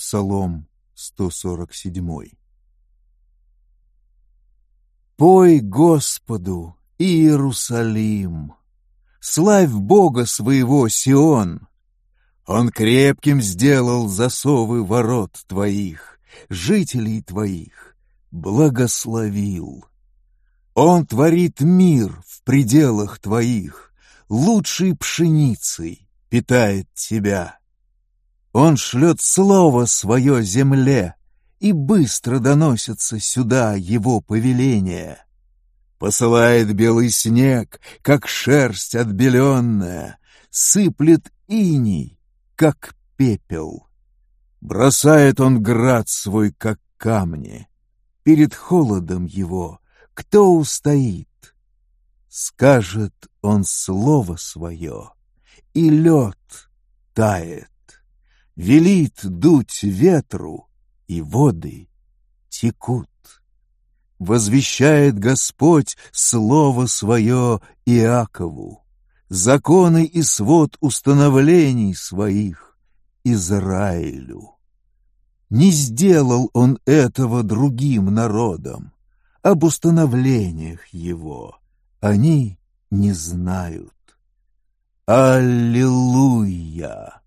Псалом 147. Пой Господу, Иерусалим! Славь Бога своего, Сион! Он крепким сделал засовы ворот твоих, жителей твоих благословил. Он творит мир в пределах твоих, лучшей пшеницей питает тебя. Он шлет слово свое земле, и быстро доносится сюда его повеление. Посылает белый снег, как шерсть отбеленная, сыплет иней, как пепел. Бросает он град свой, как камни. Перед холодом его кто устоит? Скажет он слово свое, и лед тает. Велит дуть ветру, и воды текут. Возвещает Господь слово свое Иакову, законы и свод установлений своих Израилю. Не сделал он этого другим народам, об установлениях его они не знают. Аллилуйя!